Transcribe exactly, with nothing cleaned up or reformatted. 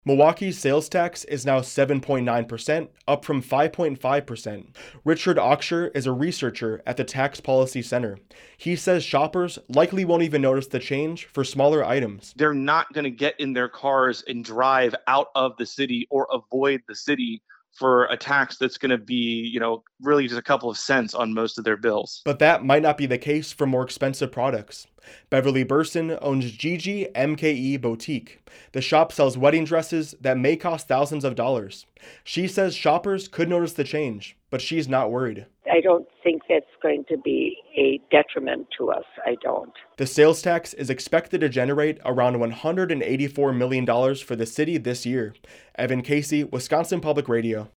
Milwaukee's sales tax is now seven point nine percent, up from five point five percent. Richard Oxher is a researcher at the Tax Policy Center. He says shoppers likely won't even notice the change for smaller items. They're not going to get in their cars and drive out of the city or avoid the city for a tax that's going to be, you know, really just a couple of cents on most of their bills. But that might not be the case for more expensive products. Beverly Burson owns Gigi M K E Boutique. The shop sells wedding dresses that may cost thousands of dollars. She says shoppers could notice the change, but she's not worried. I don't think that's going to be a detriment to us. I don't. The sales tax is expected to generate around one hundred eighty-four million dollars for the city this year. Evan Casey, Wisconsin Public Radio.